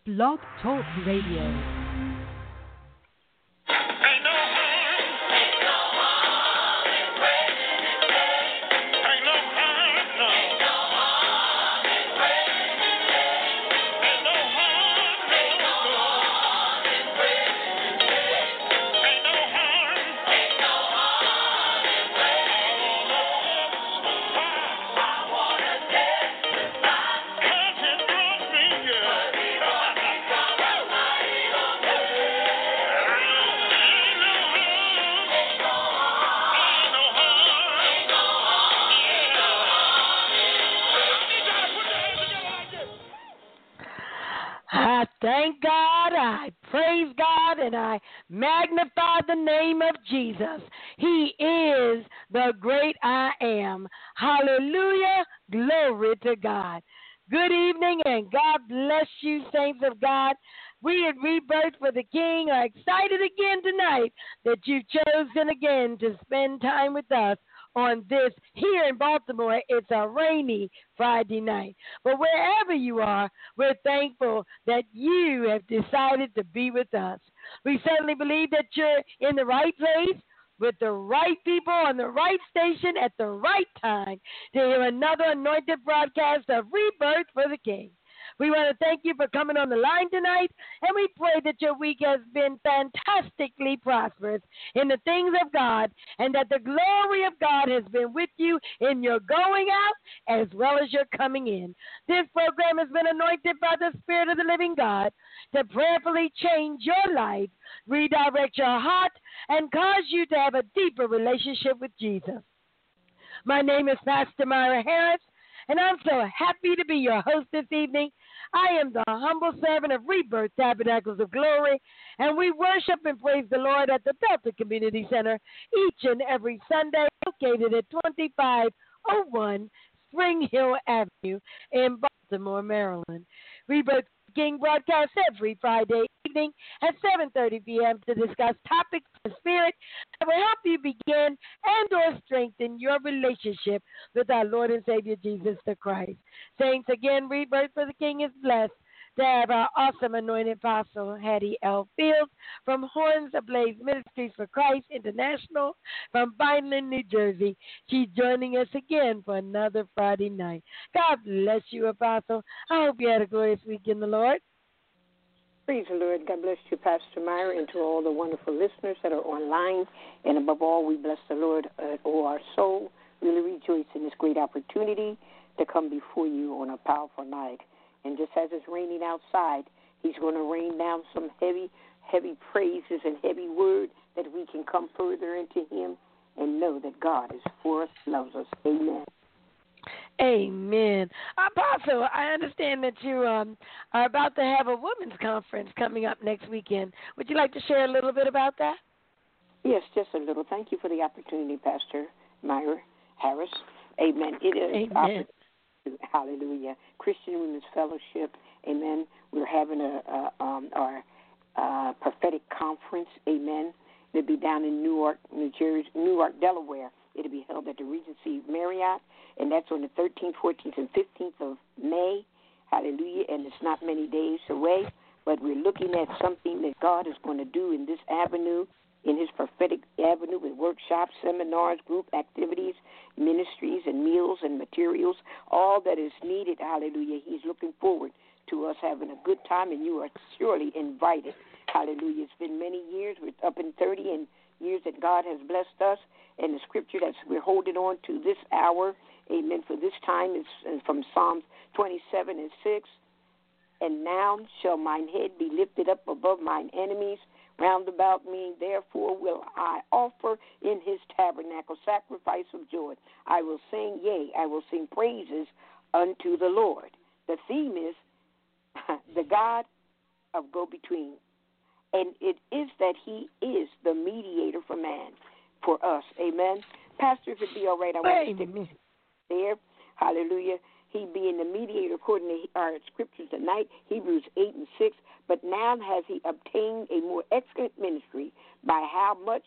Blog Talk Radio. I thank God, I praise God, and I magnify the name of Jesus. He is the great I am. Hallelujah. Glory to God. Good evening, and God bless you, saints of God. We at Rebirth for the King are excited again tonight that you've chosen again to spend time with us on this. Here in Baltimore, it's a rainy Friday night. But wherever you are, we're thankful that you have decided to be with us. We certainly believe that you're in the right place with the right people on the right station at the right time to hear another anointed broadcast of Rebirth for the King. We want to thank you for coming on the line tonight, and we pray that your week has been fantastically prosperous in the things of God, and that the glory of God has been with you in your going out as well as your coming in. This program has been anointed by the Spirit of the living God to prayerfully change your life, redirect your heart, and cause you to have a deeper relationship with Jesus. My name is Pastor Myra Harris, and I'm so happy to be your host this evening. I am the humble servant of Rebirth Tabernacles of Glory, and we worship and praise the Lord at the Delta Community Center each and every Sunday, located at 2501 Spring Hill Avenue in Baltimore, Maryland. Rebirth King broadcasts every Friday evening at 7:30 p.m. to discuss topics of the Spirit that will help you begin and or strengthen your relationship with our Lord and Savior Jesus the Christ. Saints, again, Rebirth for the King is blessed to have our awesome anointed apostle, Hattie L. Fields, from Horns Ablaze Ministries for Christ International, from Vineland, New Jersey. She's joining us again for another Friday night. God bless you, Apostle. I hope you had a glorious week in the Lord. Praise the Lord. God bless you, Pastor Myra, and to all the wonderful listeners that are online. And above all, we bless the Lord, oh, our soul. Really rejoice in this great opportunity to come before you on a powerful night. And just as it's raining outside, he's going to rain down some heavy, heavy praises and heavy word that we can come further into him and know that God is for us, loves us. Amen. Amen. Apostle, I understand that you are about to have a women's conference coming up next weekend. Would you like to share a little bit about that? Yes, just a little. Thank you for the opportunity, Pastor Myra Harris. Amen. It is Amen. Hallelujah. Christian Women's Fellowship. Amen. We're having our prophetic conference. Amen. It'll be down in Newark, New Jersey, Newark, Delaware. It'll be held at the Regency Marriott, and that's on the 13th, 14th, and 15th of May. Hallelujah. And it's not many days away, but we're looking at something that God is going to do in this avenue, in his prophetic avenue, with workshops, seminars, group activities, ministries, and meals and materials, all that is needed. Hallelujah. He's looking forward to us having a good time, and you are surely invited. Hallelujah. It's been many years. We're up in 30 and years that God has blessed us, and the scripture that we're holding on to this hour, amen, for this time is from Psalms 27 and 6. And now shall mine head be lifted up above mine enemies round about me. Therefore will I offer in his tabernacle sacrifice of joy. I will sing, yea, I will sing praises unto the Lord. The theme is the God of go-between. And it is that he is the mediator for man, for us. Amen. Pastor, if it be all right, I want to stick there. Hallelujah. He being the mediator according to our scriptures tonight, Hebrews 8 and 6. But now has he obtained a more excellent ministry, by how much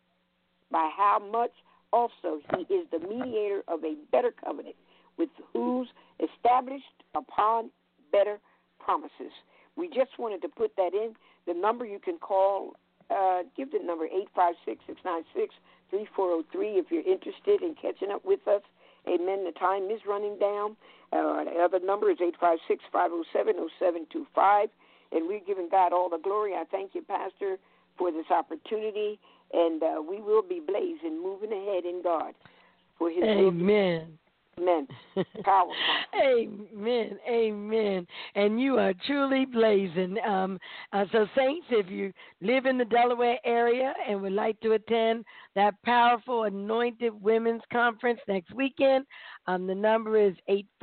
also he is the mediator of a better covenant, with whose established upon better promises. We just wanted to put that in. The number you can call, give the number 856-696-3403 if you're interested in catching up with us. Amen. The time is running down. The other number is 856-507-0725. And we're giving God all the glory. I thank you, Pastor, for this opportunity. And we will be blazing, moving ahead in God. For His Amen. Amen. Powerful. Amen. Amen. And you are truly blazing. So, saints, if you live in the Delaware area and would like to attend that powerful Anointed Women's Conference next weekend, the number is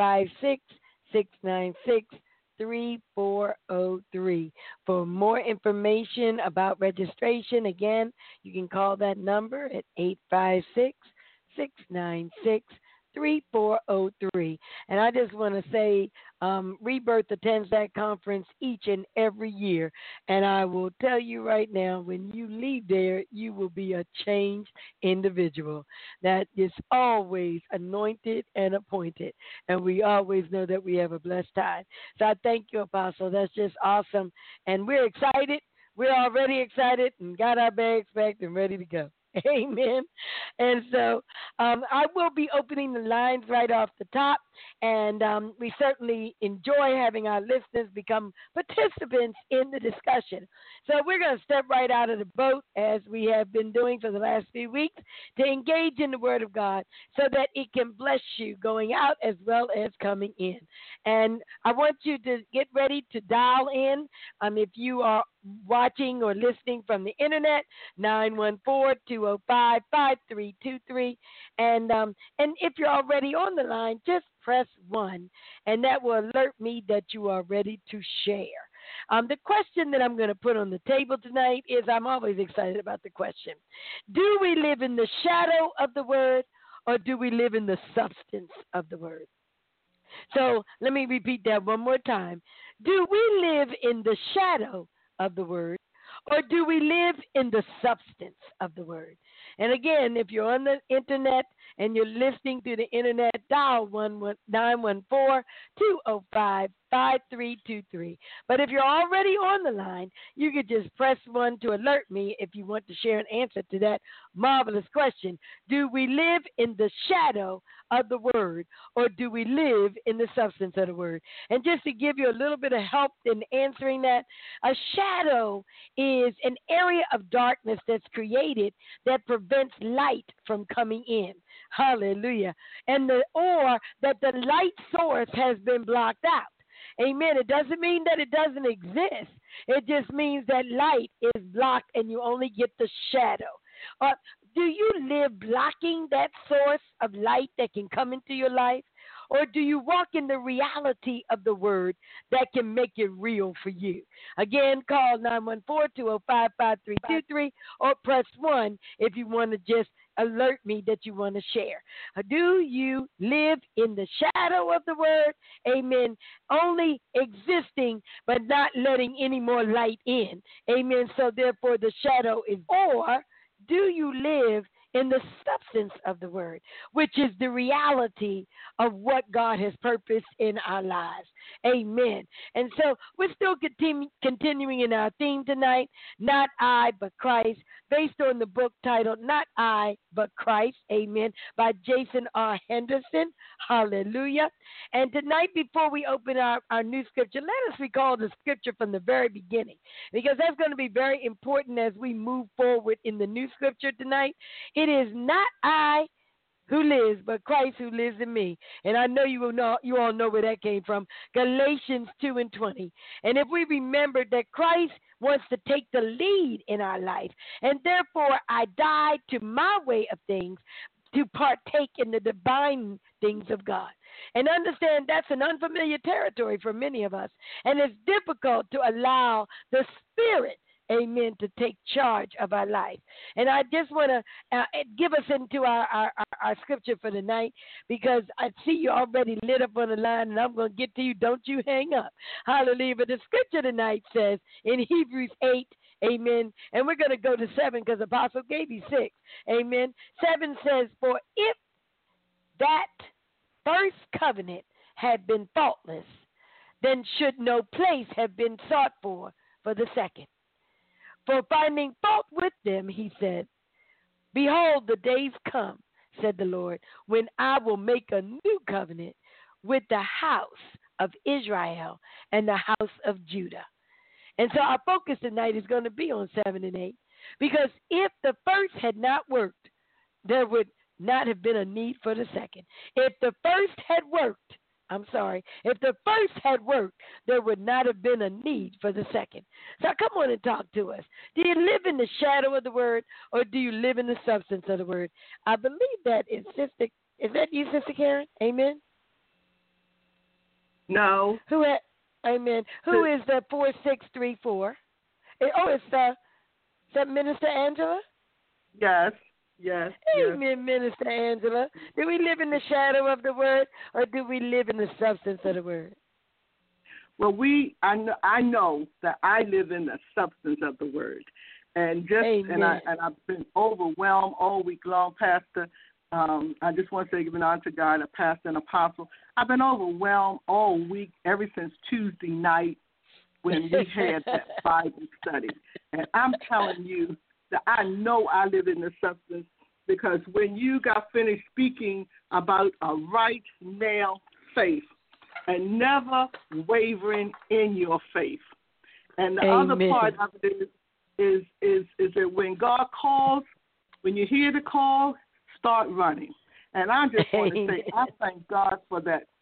856-696-3403. For more information about registration, again, you can call that number at 856-696-3403. And I just want to say, Rebirth attends that conference each and every year. And I will tell you right now, when you leave there, you will be a changed individual that is always anointed and appointed. And we always know that we have a blessed time. So I thank you, Apostle. That's just awesome. And we're excited. We're already excited and got our bags packed and ready to go. Amen. And so I will be opening the lines right off the top, and we certainly enjoy having our listeners become participants in the discussion. So we're going to step right out of the boat, as we have been doing for the last few weeks, to engage in the Word of God so that it can bless you going out as well as coming in. And I want you to get ready to dial in. If you are watching or listening from the internet, 914-205-5323. And if you're already on the line, just press 1, and that will alert me that you are ready to share. The question that I'm going to put on the table tonight is, I'm always excited about the question, do we live in the shadow of the Word, or do we live in the substance of the Word? So let me repeat that one more time. Do we live in the shadow of the Word, or do we live in the substance of the Word? And again, if you're on the internet and you're listening through the internet, dial 914-205-5323. But if you're already on the line, you could just press 1 to alert me if you want to share an answer to that marvelous question. Do we live in the shadow of the Word, or do we live in the substance of the Word? And just to give you a little bit of help in answering that, a shadow is an area of darkness that's created that prevents light from coming in. Hallelujah. Or that the light source has been blocked out. Amen. It doesn't mean that it doesn't exist. It just means that light is blocked and you only get the shadow. Do you live blocking that source of light that can come into your life? Or do you walk in the reality of the Word that can make it real for you? Again, call 914-205-5323 or press 1 if you want to just alert me that you want to share. Do you live in the shadow of the Word? Amen. Only existing but not letting any more light in. Amen. So therefore the shadow is, or do you live in the substance of the Word, which is the reality of what God has purposed in our lives? Amen. And so we're still continuing in our theme tonight, Not I, but Christ, based on the book titled Not I, but Christ, amen, by Jason R. Henderson. Hallelujah. And tonight, before we open our new scripture, let us recall the scripture from the very beginning, because that's going to be very important as we move forward in the new scripture tonight. It is not I who lives, but Christ who lives in me. And I know you all know where that came from. Galatians 2:20. And if we remember that Christ wants to take the lead in our life, and therefore I died to my way of things to partake in the divine things of God. And understand that's an unfamiliar territory for many of us. And it's difficult to allow the Spirit, amen, to take charge of our life. And I just want to give us into our scripture for tonight, because I see you already lit up on the line, and I'm going to get to you. Don't you hang up. Hallelujah. But the scripture tonight says in Hebrews 8, amen, and we're going to go to 7 because Apostle gave you 6. Amen. 7 says, for if that first covenant had been faultless, then should no place have been sought for the second. For finding fault with them, he said, behold, the days come, said the Lord, when I will make a new covenant with the house of Israel and the house of Judah. And so our focus tonight is going to be on 7 and 8. Because if the first had not worked, there would not have been a need for the second. If the first had worked, if the first had worked, there would not have been a need for the second. So come on and talk to us. Do you live in the shadow of the word, or do you live in the substance of the word? I believe that is that you, Sister Karen? Amen? No. Amen. Who is the 4634? Oh, is that Minister Angela? Yes. Amen, Minister Angela. Do we live in the shadow of the word, or do we live in the substance of the word? Well, I know that I live in the substance of the word, and I've been overwhelmed all week long, Pastor. I just want to say, giving honor to God, a pastor and apostle. I've been overwhelmed all week, ever since Tuesday night when we had that Bible study, and I'm telling you that I know I live in the substance, because when you got finished speaking about a right now faith and never wavering in your faith, and the other part of it is that when God calls, when you hear the call, start running. And I just want to say I thank God for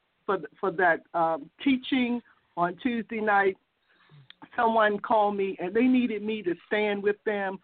that teaching on Tuesday night. Someone called me and they needed me to stand with them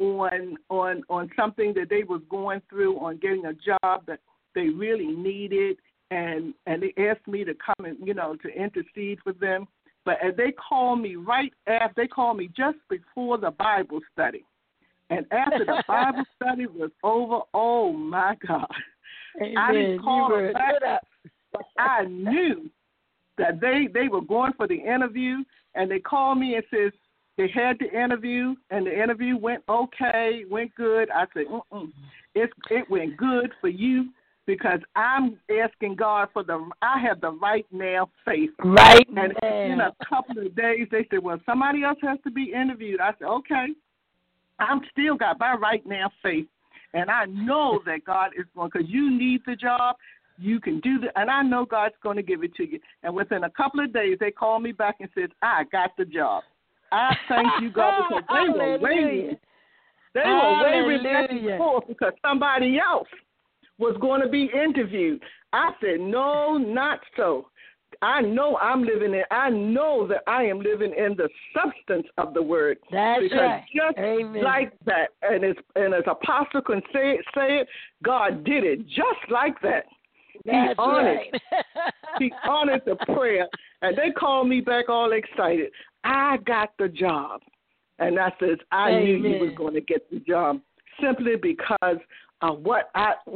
on something that they was going through, on getting a job that they really needed, and they asked me to come and, to intercede for them. But as they called me they called me just before the Bible study. And after the Bible study was over, oh my God. Amen. I didn't call them back, but I knew that they were going for the interview, and they called me and says, they had the interview, and the interview went okay, went good. I said, it went good for you, because I'm asking God I have the right now faith. Right and now. In a couple of days, they said, well, somebody else has to be interviewed. I said, okay. I'm still got my right now faith, and I know that God is going, because you need the job. You can do that, and I know God's going to give it to you. And within a couple of days, they called me back and said, I got the job. I thank you, God, because they were waiting. They were waiting back and forth because somebody else was going to be interviewed. I said, no, not so. I know I know that I am living in the substance of the word. That's because right. Just Amen. like that, and as Apostle can say it, God did it just like that. That's he honored, right. He honored the prayer, and they called me back all excited. I got the job, and I says I Amen. knew you was going to get the job simply because of what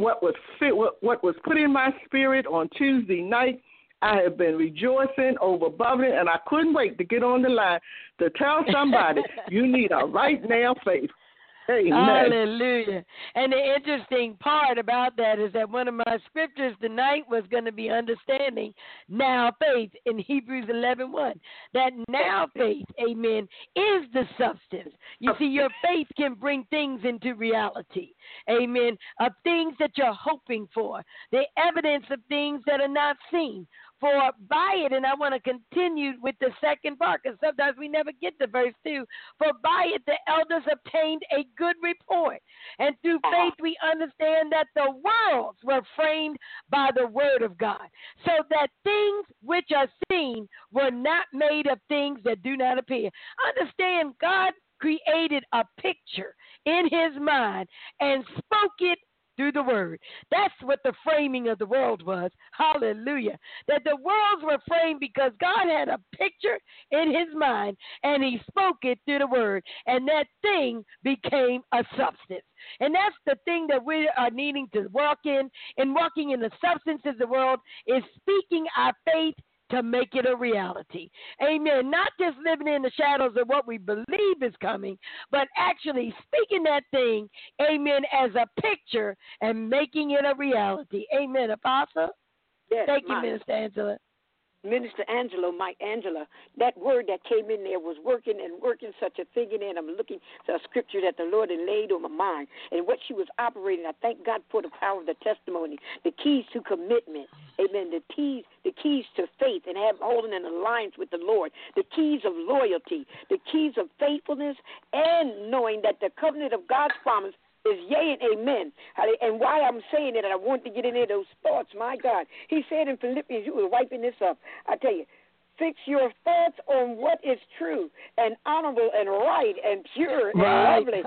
was put in my spirit on Tuesday night. I have been rejoicing, overbubbling, and I couldn't wait to get on the line to tell somebody you need a right now faith. Amen. Hallelujah. And the interesting part about that is that one of my scriptures tonight was going to be understanding now faith in Hebrews 11:1. That now faith, amen, is the substance. You see, your faith can bring things into reality, amen, of things that you're hoping for, the evidence of things that are not seen. For by it, and I want to continue with the second part, because sometimes we never get to verse 2. For by it the elders obtained a good report. And through faith we understand that the worlds were framed by the word of God, so that things which are seen were not made of things that do not appear. Understand, God created a picture in his mind and spoke it through the word. That's what the framing of the world was. Hallelujah. That the worlds were framed because God had a picture in his mind and he spoke it through the word. And that thing became a substance. And that's the thing that we are needing to walk in. And walking in the substance of the world is speaking our faith to make it a reality. Amen. Not just living in the shadows of what we believe is coming, but actually speaking that thing, amen, as a picture and making it a reality. Amen. Apostle? Yes, Thank you, Minister Angela. Minister Angela, that word that came in there was working such a thing in there. And I'm looking at a scripture that the Lord had laid on my mind. And what she was operating, I thank God for the power of the testimony, the keys to commitment. Amen. The keys to faith and holding an alliance with the Lord. The keys of loyalty. The keys of faithfulness, and knowing that the covenant of God's promise is yea and amen. And why I'm saying it, and I want to get into those thoughts, my God. He said in Philippians, you were wiping this up. I tell you, fix your thoughts on what is true and honorable and right and pure and lovely.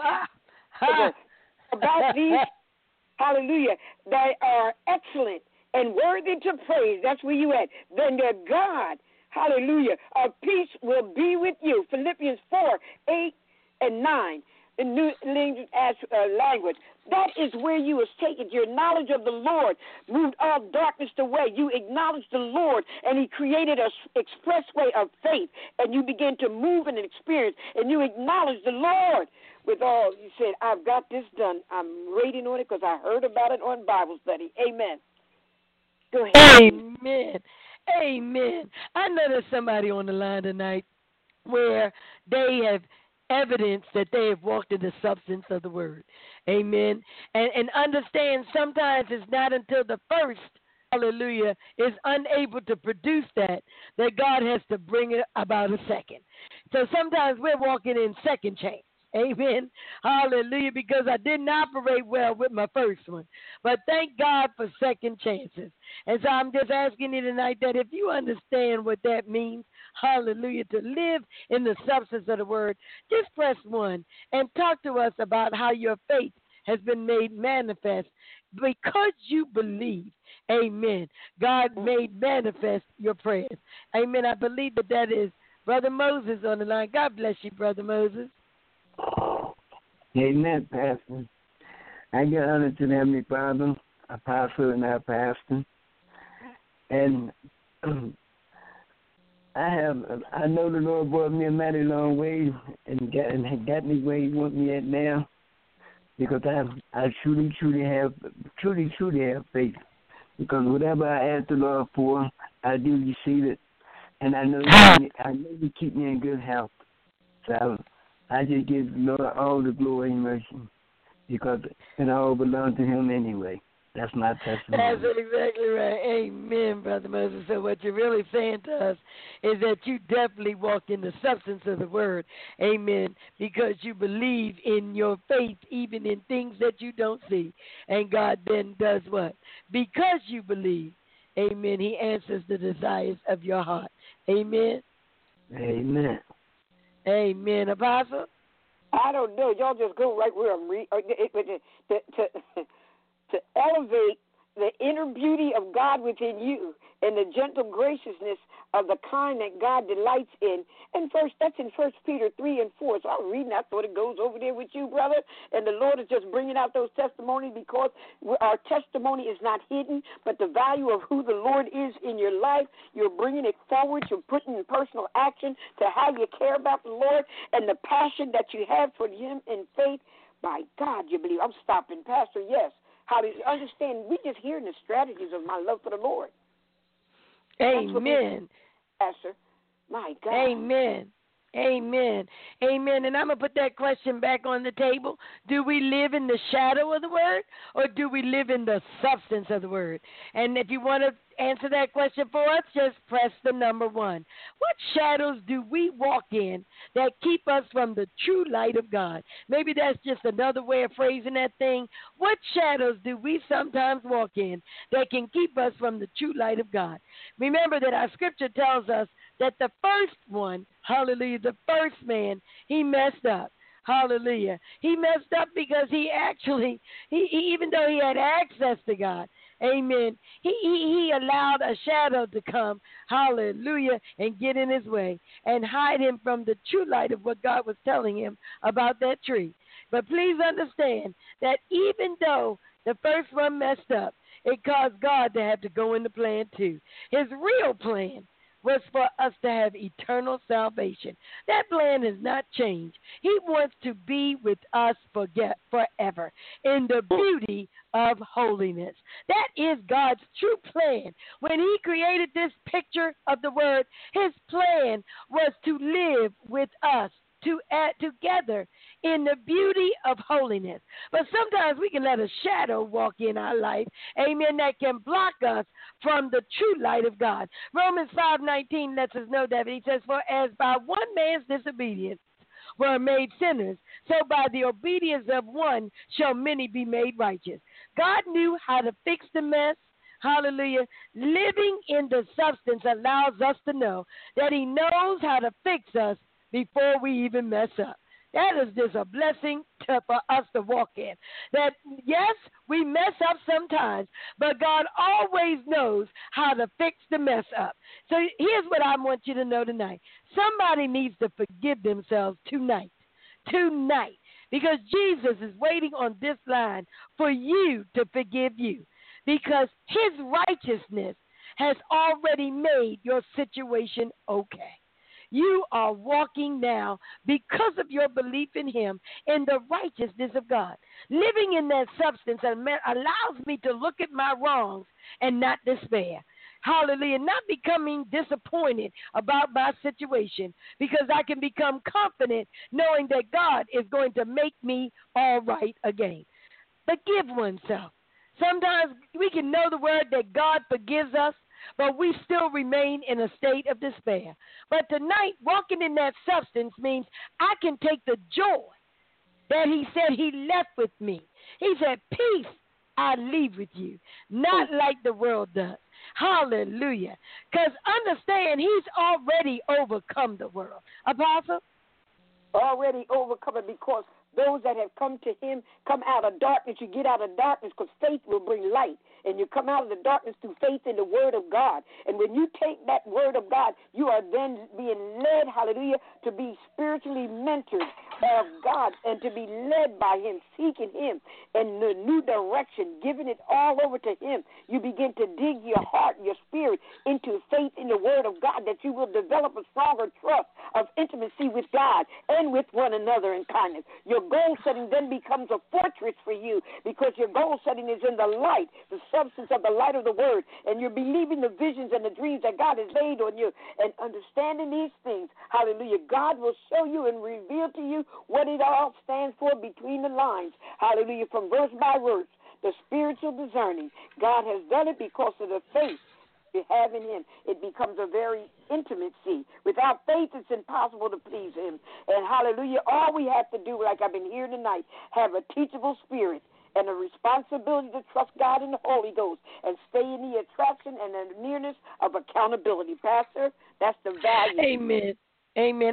About these, hallelujah, that are excellent and worthy to praise. That's where you at. Then the God, hallelujah, of peace will be with you. Philippians 4:8-9. In New language. That is where you was taken. Your knowledge of the Lord moved all darkness away. You acknowledged the Lord, and He created an expressway of faith, and you began to move in an experience, and you acknowledged the Lord with all. You said, I've got this done. I'm waiting on it because I heard about it on Bible study. Amen. Go ahead. Amen. Amen. I know there's somebody on the line tonight where they have evidence that they have walked in the substance of the word. Amen. And understand sometimes it's not until the first, hallelujah, is unable to produce that God has to bring it about a second. So sometimes we're walking in second chance. Amen. Hallelujah. Because I didn't operate well with my first one. But thank God for second chances. And so I'm just asking you tonight that if you understand what that means, hallelujah, to live in the substance of the word, just press 1 and talk to us about how your faith has been made manifest because you believe. Amen. God made manifest your prayers. Amen. I believe that is Brother Moses on the line. God bless you, Brother Moses. Amen, Pastor. I give honor to the Heavenly Father, Apostle and our Pastor. And I know the Lord brought me a mighty long way and got me where He wants me at now, because I truly have faith. Because whatever I ask the Lord for, I do receive it, and I know He keep me in good health. So I just give the Lord all the glory and mercy, because it all belongs to Him anyway. That's my testimony. That's exactly right. Amen, Brother Moses. So what you're really saying to us is that you definitely walk in the substance of the word. Amen. Because you believe in your faith even in things that you don't see. And God then does what? Because you believe, amen, He answers the desires of your heart. Amen. Amen. Amen. Apostle? I don't know. Y'all just go right where I'm to elevate the inner beauty of God within you and the gentle graciousness of the kind that God delights in. And that's in 1 Peter 3:4. So I'm reading, I thought it goes over there with you, brother. And the Lord is just bringing out those testimonies, because our testimony is not hidden, but the value of who the Lord is in your life, you're bringing it forward. You're putting in personal action to how you care about the Lord and the passion that you have for Him in faith. By God, you believe. I'm stopping, Pastor, yes. How do you understand? We just hearing the strategies of my love for the Lord. Amen. Pastor, my God. Amen. Amen. Amen. And I'm going to put that question back on the table. Do we live in the shadow of the word, or do we live in the substance of the word? And if you want to answer that question for us, just press the number 1. What shadows do we walk in that keep us from the true light of God? Maybe that's just another way of phrasing that thing. What shadows do we sometimes walk in that can keep us from the true light of God? Remember that our scripture tells us that the first one, hallelujah, the first man, he messed up. Hallelujah. He messed up because he even though he had access to God, amen, he allowed a shadow to come, hallelujah, and get in his way and hide him from the true light of what God was telling him about that tree. But please understand that even though the first one messed up, it caused God to have to go in the plan too. His real plan was for us to have eternal salvation. That plan has not changed. He wants to be with us forever in the beauty of holiness. That is God's true plan. When he created this picture of the Word, his plan was to live with us together in the beauty of holiness. But sometimes we can let a shadow walk in our life, amen, that can block us from the true light of God. Romans 5:19 lets us know that. He says, for as by one man's disobedience were made sinners, so by the obedience of one shall many be made righteous. God knew how to fix the mess. Hallelujah. Living in the substance allows us to know that he knows how to fix us before we even mess up. That is just a blessing for us to walk in. That, yes, we mess up sometimes, but God always knows how to fix the mess up. So here's what I want you to know tonight. Somebody needs to forgive themselves tonight, because Jesus is waiting on this line for you to forgive you, because his righteousness has already made your situation okay. You are walking now because of your belief in him in the righteousness of God. Living in that substance allows me to look at my wrongs and not despair. Hallelujah. Not becoming disappointed about my situation, because I can become confident knowing that God is going to make me all right again. Forgive oneself. Sometimes we can know the word that God forgives us, but we still remain in a state of despair. But tonight, walking in that substance means I can take the joy that he said he left with me. He said, peace I leave with you, not like the world does. Hallelujah. Because understand, he's already overcome the world. Apostle? Already overcome it, because those that have come to him come out of darkness. You get out of darkness because faith will bring light. And you come out of the darkness through faith in the word of God. And when you take that word of God, you are then being led, hallelujah, to be spiritually mentored of God and to be led by him, seeking him in the new direction, giving it all over to him. You begin to dig your heart, your spirit into faith in the word of God, that you will develop a stronger trust of intimacy with God and with one another in kindness. Your goal setting then becomes a fortress for you, because your goal setting is in the light, the substance of the light of the word, and you're believing the visions and the dreams that God has laid on you, and understanding these things. Hallelujah. God will show you and reveal to you what it all stands for between the lines. Hallelujah. From verse by verse, the spiritual discerning. God has done it because of the faith you have in him. It becomes a very intimacy. Without faith, it's impossible to please him. And hallelujah, all we have to do, like I've been hearing tonight, have a teachable spirit and a responsibility to trust God in the Holy Ghost and stay in the attraction and the nearness of accountability. Pastor, that's the value. Amen. Amen.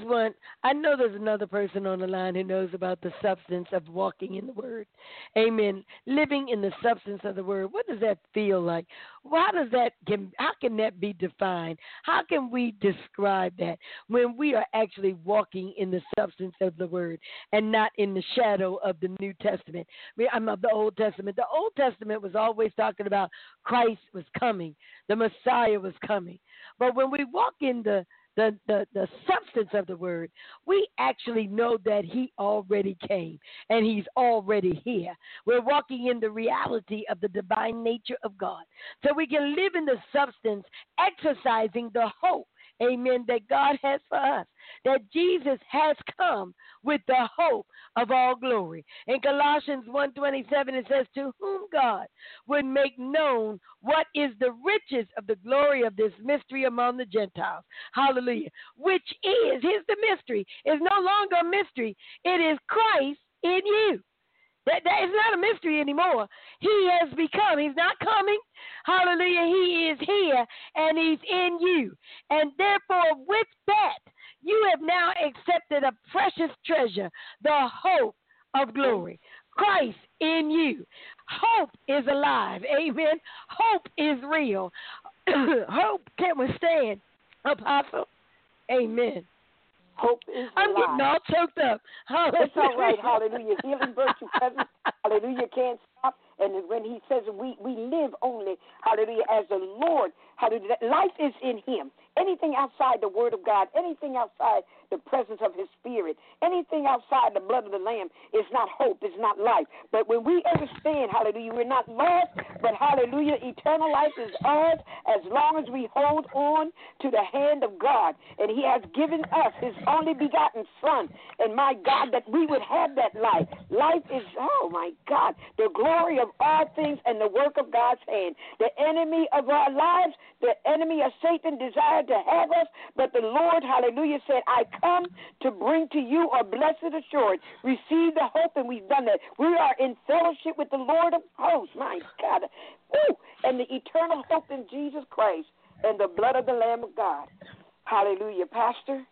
I know there's another person on the line who knows about the substance of walking in the Word. Amen. Living in the substance of the Word. What does that feel like? How can that be defined? How can we describe that when we are actually walking in the substance of the Word and not in the shadow of the New Testament? I'm of the Old Testament. The Old Testament was always talking about Christ was coming. The Messiah was coming. But when we walk in the substance of the word, we actually know that he already came and he's already here. We're walking in the reality of the divine nature of God. So we can live in the substance, exercising the hope, amen, that God has for us, that Jesus has come with the hope of all glory. In Colossians 1:27, it says, to whom God would make known what is the riches of the glory of this mystery among the Gentiles. Hallelujah. Which is, here's the mystery, is no longer a mystery. It is Christ in you. That is not a mystery anymore. He has become. He's not coming. Hallelujah. He is here and he's in you. And therefore, with that, you have now accepted a precious treasure, the hope of glory. Christ in you. Hope is alive. Amen. Hope is real. Hope can withstand. Apostle. Amen. Hope is I'm alive. getting all choked up. Hallelujah. It's all right. Hallelujah. Healing virtue present. Hallelujah. Can't stop. And when he says we live only, hallelujah, as the Lord, hallelujah, life is in him. anything outside the Word of God, anything outside the presence of His Spirit, anything outside the blood of the Lamb is not hope, it's not life. But when we understand, hallelujah, we're not lost, but hallelujah, eternal life is ours as long as we hold on to the hand of God. And He has given us His only begotten Son. And my God, that we would have that life. Life is, oh my God, the glory of all things and the work of God's hand. The enemy of our lives, the enemy of Satan desired to have us, but the Lord, hallelujah, said, I come to bring to you a blessed assurance. Receive the hope, and we've done that. We are in fellowship with the Lord of hosts, my God. Woo! And the eternal hope in Jesus Christ and the blood of the Lamb of God. Hallelujah, Pastor.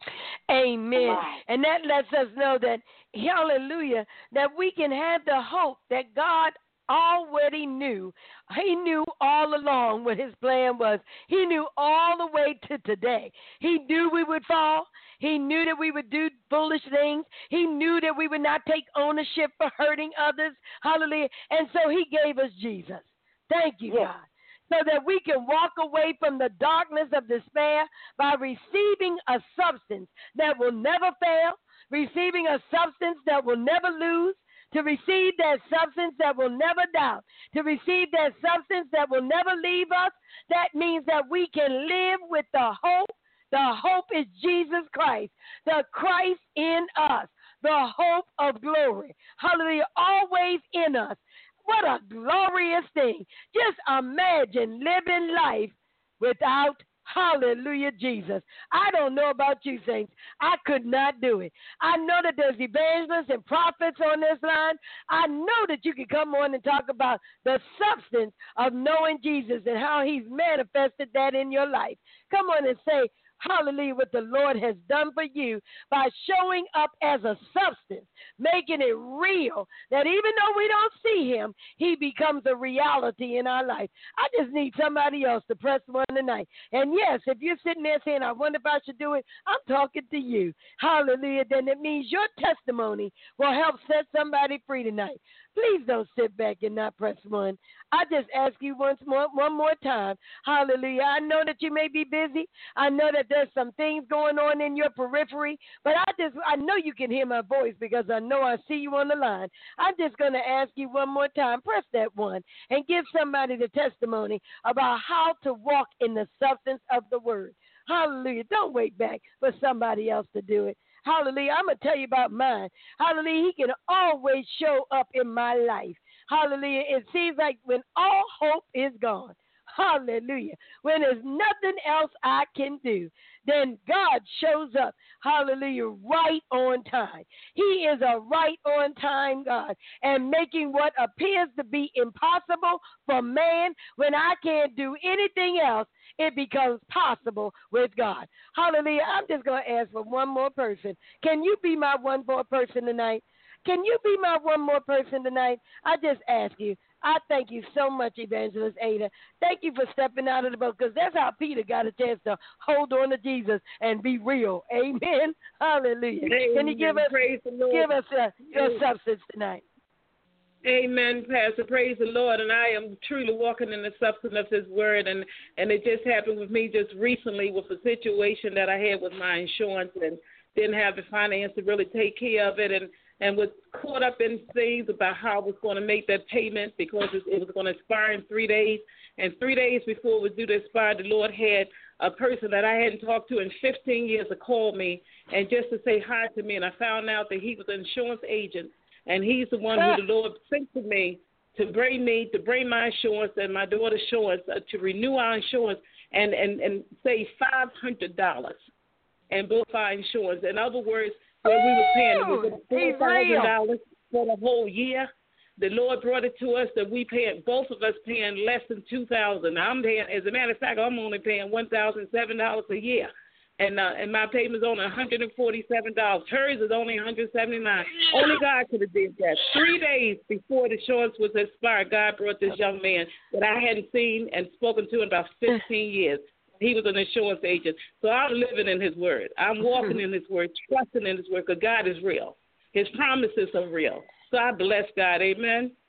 Amen. And that lets us know that, hallelujah, that we can have the hope that God already knew. He knew all along what His plan was. He knew all the way to today. He knew we would fall. He knew that we would do foolish things. He knew that we would not take ownership for hurting others. Hallelujah. And so He gave us Jesus. Thank you, God. So that we can walk away from the darkness of despair by receiving a substance that will never fail, receiving a substance that will never lose, to receive that substance that will never doubt, to receive that substance that will never leave us. That means that we can live with the hope. The hope is Jesus Christ, the Christ in us, the hope of glory. Hallelujah, always in us. What a glorious thing. Just imagine living life without, hallelujah, Jesus. I don't know about you, saints. I could not do it. I know that there's evangelists and prophets on this line. I know that you can come on and talk about the substance of knowing Jesus and how He's manifested that in your life. Come on and say, hallelujah, what the Lord has done for you by showing up as a substance, making it real, that even though we don't see Him, He becomes a reality in our life. I just need somebody else to press one tonight. And yes, if you're sitting there saying, I wonder if I should do it, I'm talking to you. Hallelujah. Then it means your testimony will help set somebody free tonight. Please don't sit back and not press one. I just ask you one more time. Hallelujah. I know that you may be busy. I know that there's some things going on in your periphery, but I know you can hear my voice because I know I see you on the line. I'm just going to ask you one more time. Press that one and give somebody the testimony about how to walk in the substance of the word. Hallelujah. Don't wait back for somebody else to do it. Hallelujah. I'm going to tell you about mine. Hallelujah. He can always show up in my life. Hallelujah. It seems like when all hope is gone. Hallelujah. When there's nothing else I can do, then God shows up. Hallelujah. Right on time. He is a right on time God. And making what appears to be impossible for man, when I can't do anything else, it becomes possible with God. Hallelujah. I'm just going to ask for one more person. Can you be my one more person tonight? Can you be my one more person tonight? I just ask you. I thank you so much, Evangelist Ada. Thank you for stepping out of the boat, because that's how Peter got a chance to hold on to Jesus and be real. Amen. Hallelujah. Amen. Can you give us your substance tonight? Amen, Pastor. Praise the Lord. And I am truly walking in the substance of His word. And it just happened with me just recently with a situation that I had with my insurance and didn't have the finance to really take care of it. And was caught up in things about how I was going to make that payment because it was going to expire in 3 days. And 3 days before it was due to expire, the Lord had a person that I hadn't talked to in 15 years to call me and just to say hi to me. And I found out that he was an insurance agent, and he's the one who the Lord sent to me to bring my insurance and my daughter's insurance, to renew our insurance and save $500 and both our insurance. In other words, where we were paying $4,000 for the whole year, the Lord brought it to us that both of us paying less than $2,000. I'm paying, as a matter of fact, I'm only paying $1,007 a year, and my payment's only $147. Hers is only $179. Only God could have did that. 3 days before the insurance was expired, God brought this young man that I hadn't seen and spoken to in about 15 years. He was an insurance agent. So I'm living in His word. I'm walking in His word, trusting in His word, because God is real. His promises are real. So I bless God. Amen.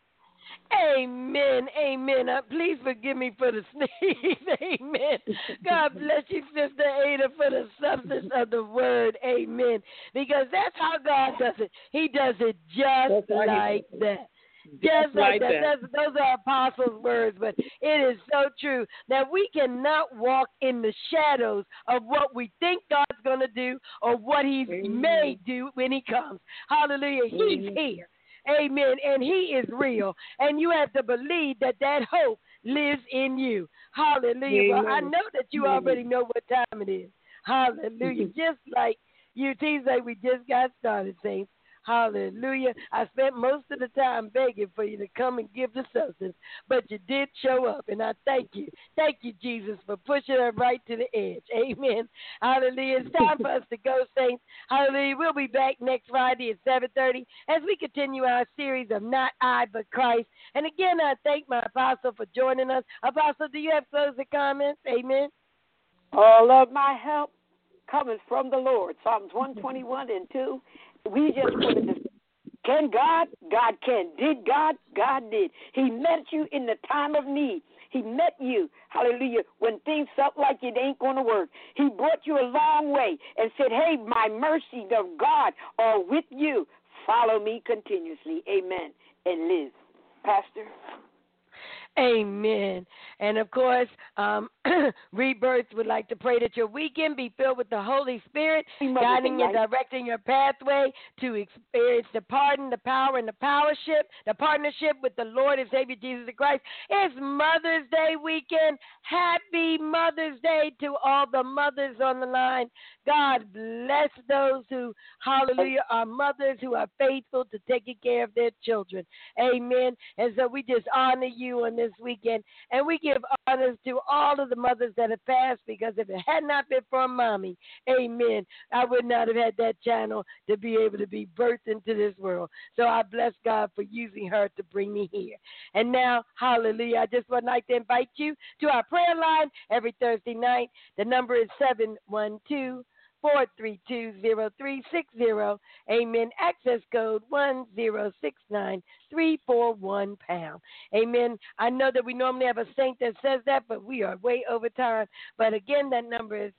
Amen. Amen. Please forgive me for the sneeze. Amen. God bless you, Sister Ada, for the substance of the word. Amen. Because that's how God does it. He does it just like that. Just like that. Those are apostles' words, but it is so true that we cannot walk in the shadows of what we think God's going to do or what He may do when He comes. Hallelujah. He's here. Amen. And He is real. And you have to believe that that hope lives in you. Hallelujah. Well, I know that you already know what time it is. Hallelujah. Just like you, seems like we just got started, saints. Hallelujah. I spent most of the time begging for you to come and give the substance, but you did show up, and I thank you. Thank you, Jesus, for pushing her right to the edge. Amen. Hallelujah. It's time for us to go, saints. Hallelujah. We'll be back next Friday at 7:30 as we continue our series of Not I, but Christ. And again, I thank my apostle for joining us. Apostle, do you have closing comments? Amen. All of my help coming from the Lord. Psalms 121 and 2. We just wanted to, can God? God can. Did God? God did. He met you in the time of need. He met you, hallelujah, when things felt like it ain't going to work. He brought you a long way and said, hey, my mercy of God are with you. Follow me continuously. Amen. And live. Pastor? Amen. And of course, Rebirth would like to pray that your weekend be filled with the Holy Spirit, guiding and directing your pathway to experience the pardon, the power, and the the partnership with the Lord and Savior Jesus Christ. It's Mother's Day weekend. Happy Mother's Day to all the mothers on the line. God bless those who, hallelujah, are mothers who are faithful to taking care of their children. Amen. And so we just honor you on this weekend, and we give honors to all of the mothers that have passed, because if it had not been for Mommy, amen, I would not have had that channel to be able to be birthed into this world. So I bless God for using her to bring me here. And now, hallelujah, I just would like to invite you to our prayer line every Thursday night. The number is 712-432-0360. Amen. Access code 1069341 #. Amen. I know that we normally have a saint that says that, but we are way over time. But again, that number is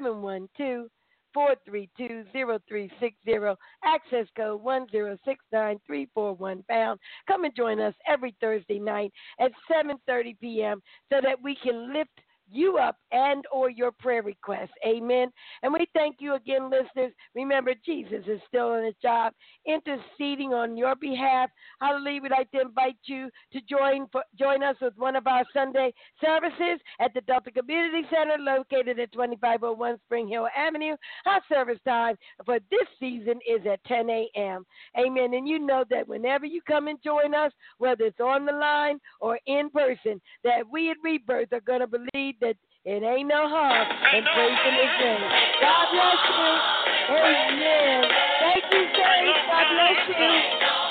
712-432-0360. Access code 1069341 #. Come and join us every Thursday night at 7:30 p.m. so that we can lift you up and or your prayer requests. Amen. And we thank you again, listeners. Remember, Jesus is still on his job, interceding on your behalf. Hallelujah. We'd like to invite you to join us with one of our Sunday services at the Delta Community Center, located at 2501 Spring Hill Avenue. Our service time for this season is at 10 a.m. Amen. And you know that whenever you come and join us, whether it's on the line or in person, that we at Rebirth are going to believe that it ain't no harm in praising his name. God bless you. Amen. Thank you, Saints. God bless you.